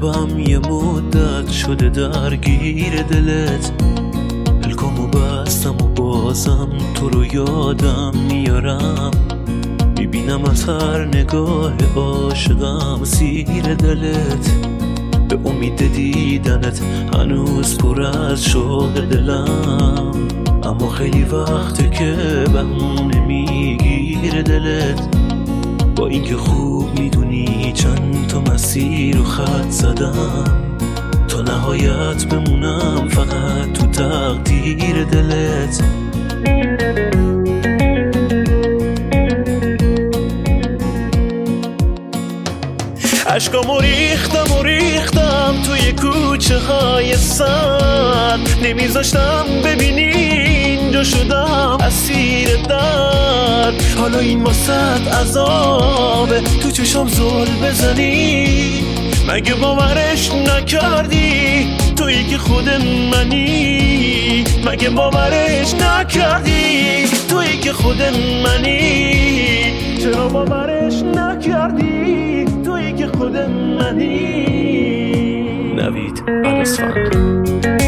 قلبم یه مدت شده درگیر دلت، پلکامو بستم و بازم تو رو یادم میارم. میبینم از هر نگاه عاشقم سیر دلت، به امید دیدنت هنوز پر از شوق دلم. اما خیلی وقته که بهونه میگیره دلت، با اینکه خوب میدونی چند تا مسیر و خط زدم تا نهایت بمونم فقط تو تقدیر دلت. عشقامو ریختم توی کوچه های سر، نمیذاشتم ببینی اینجا شدم اسیر درد. حالا این واسط عذابه تو چشم زل بزنی، مگه باورش نکردی تویی که خود منی؟ مگه باورش نکردی تویی که خود منی؟ چرا باورش نکردی تویی که خود منی؟ نوید عرصفند.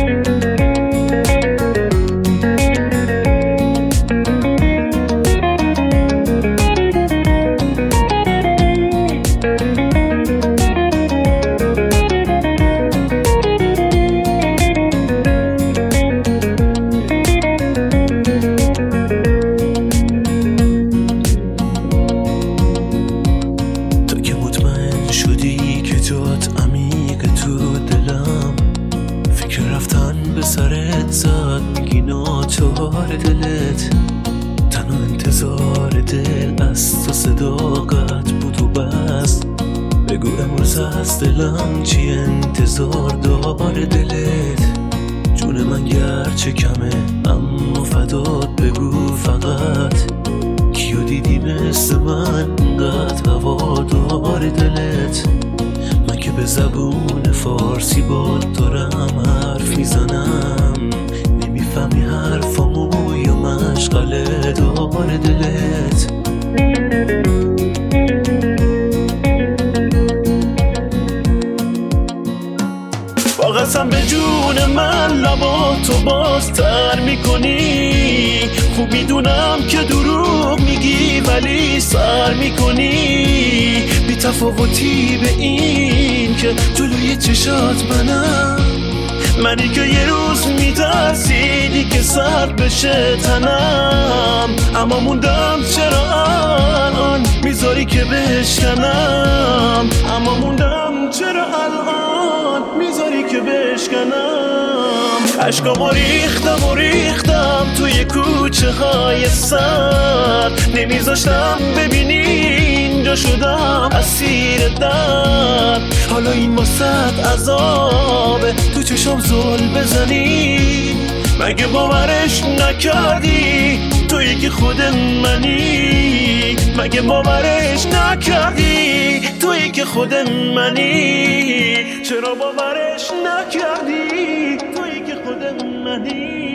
سرت زد میگی ناچار دلت، تنها انتظار دل از تو صداقت بود و بس. بگو امروز از دلم چی انتظار داره دلت؟ جون من گرچه کمه اما فدات بگو فقط، کیو دیدی مثل من انقدر هوادار دلت؟ من که به زبون فارسی باد دارم حرف میزنم، نمیفهمی حرفامو یا مشغله دار دلت؟ با قسم به جون من لباتو بازتر میکنی، خوب میدونم که دروغ میگی ولی سر میکنی. بی تفاوتی به این که جلوی چشات منی که یه روز میترسیدی که سرد بشه تنم، اما موندم چرا الان میذاری که بشکنم؟ اما موندم چرا الان میذاری که بشکنم؟ عشقامو ریختم توی کوچه های سر، نمیذاشتم ببینی اینجا شدم اسیر درد. حالا این واسط عذابه تو چشم زل بزنی، مگه باورش نکردی تویی که خود منی؟ مگه باورش نکردی تویی که خود منی؟ چرا باورش نکردی تویی که خود منی؟